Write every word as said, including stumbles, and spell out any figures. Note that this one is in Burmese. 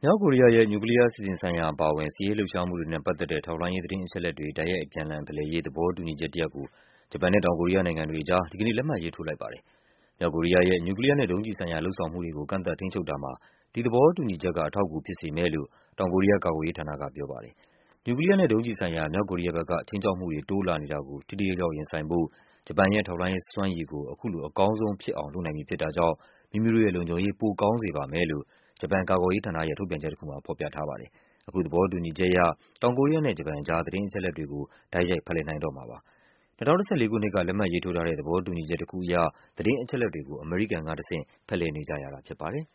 မြောက်ကိုရီးယားရဲ့ နျူကလီးယားအစီအစဉ်ဆိုင်ရာအပါအဝင် စစ်ရေးလှုပ်ရှားမှုတွေနဲ့ပတ်သက်တဲ့ ထောက်လှမ်းရေး သတင်းအချက်အလက်တွေ တိုက်ရိုက် အပြန်အလှန်ဖလှယ်ရေး သဘောတူညီချက်တရပ်ကို ဂျပန်နဲ့ တောင်ကိုရီးယားနိုင်ငံတွေအကြား ဒီကနေ့ လက်မှတ်ရေးထိုးလိုက်ပါတယ်။ မြောက်ကိုရီးယားရဲ့ နျူကလီးယားနဲ့ ဒုံးကျည်ဆိုင်ရာ လုပ်ဆောင်မှုတွေကို ကန့်သတ် ထိန်းချုပ်တာမှာ ဒီသဘောတူညီချက်က အထောက်အကူဖြစ်စေမယ်လို့ တောင်ကိုရီးယား ကာကွယ်ရေးဌာနက ပြောပါတယ်။ နျူကလီးယားနဲ့ ဒုံးကျည်ဆိုင်ရာ မြောက်ကိုရီးယားဘက်က ခြိမ်းခြောက်မှုတွေ တိုးလာနေတာကို ထိထိရောက်ရောက် ရင်ဆိုင်ဖို့ ဂျပန်ရဲ့ ထောက်လှမ်းရေးစွမ်းရည်ကို အခုလို အကောင်းဆုံးဖြစ်အောင် လုပ်နိုင်ပြီဖြစ်တာကြောင့် မိမိတို့ရဲ့လုံခြုံရေး ပိုကောင်းစေပါမယ်လို့ ဂျပန်ကာကွယ်ရေးဌာနရဲ့ ထုတ်ပြန်ချက်တခုမှာ ဖော်ပြထားပါတယ်။ အခုသဘောတူညီချက်အရ တောင်ကိုရီးယားနဲ့ ဂျပန်အကြား သတင်းအချက်အလက်တွေကို တိုက်ရိုက် ဖလှယ်နိုင်တော့မှာပါ။ ၂၀၁၄ ခုနှစ်က လက်မှတ်ရေးထိုးထားတဲ့ သဘောတူညီချက်တခုအရ သတင်းအချက်အလက်တွေကို အမေရိကန်ကတဆင့် ဖလှယ်နေကြရတာဖြစ်ပါတယ်။